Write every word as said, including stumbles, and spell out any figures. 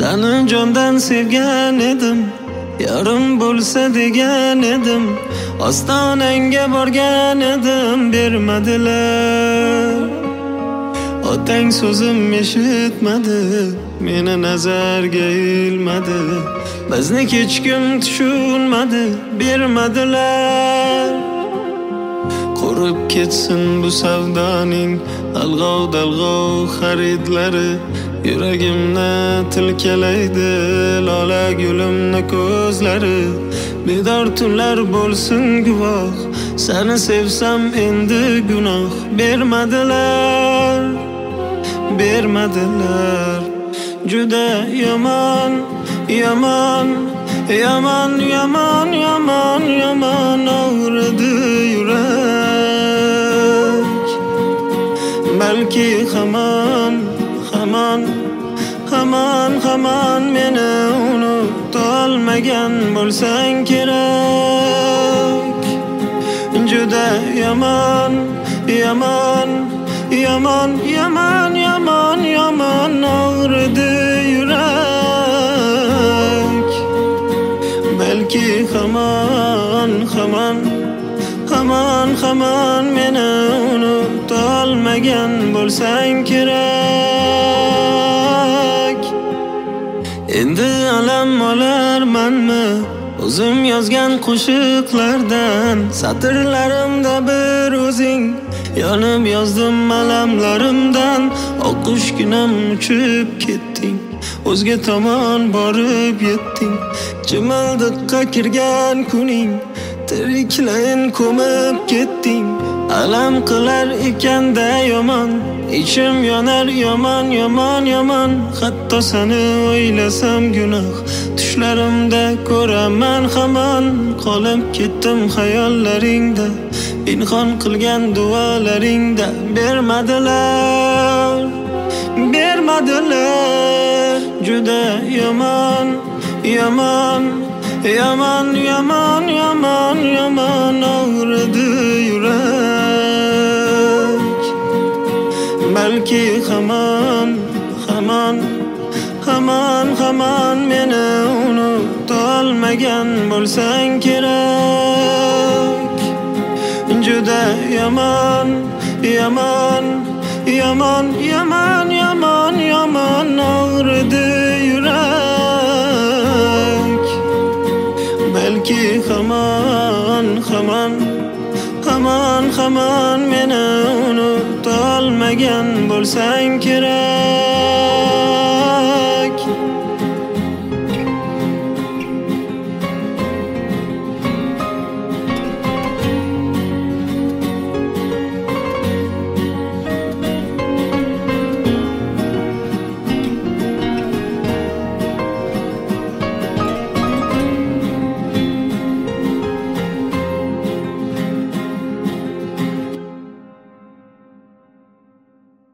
Seni jondan sevgan edim, yarim bo'lsa degan edim. Ostonangga borgan edim, bermadilar. Otang so'zim eshitmadi, meni nazarga ilmadi. Bizni hech kim tushunmadi, bermadilar. Qurib ketsin bu savdoning alg'ov-dalg'ov xaridlari. Yuragimni tilkalaydi lola gulimni ko'zlari. Bedor tunlar bo'lsin guvoh, seni sevsam endi gunoh. Bermadilar, bermadilar. Juda yomon, yomon, yomon, yomon, yomon, yomon og'ridi yurak. Balki hamon, hamon, hamon, hamon meni unutolmagan bo'lsang kerak. Juda yomon, yomon, yomon, yomon, yomon, yomon og'ridi yurak. Balki hamon, hamon, hamon, hamon meni unutolmagan bo'lsang kerak. Endi alam olarmanmi o'zim yozgan qo'shiqlardan? Satrlarimda bir o'zing yonib yozdim alamlarimdan. Oqqushginam uchib ketding, o'zga tomon borib yetding. Chimildiqqa kirgan kuning, tiriklayin ko'mib ketding. Alam qilar ekanda yomon, ichim yonar yomon, yomon, yomon. Hatto seni o'ylasam gunoh, tushlarimda ko'raman hamon. Qolib ketdim xayollaringda, pinhon qilgan duolaringda. Bermadilar, bermadilar. Juda yomon, yomon, yomon, yomon, yomon, yomon og'ridi yurak. Balki hamon, hamon, hamon, hamon meni unutolmagan bo'lsang kerak. Juda yomon, yomon, yomon, yomon, yomon, yomon og'ridi yurak. Balki hamon, hamon, hamon, hamon meni unutolmagan bo'lsang kerak.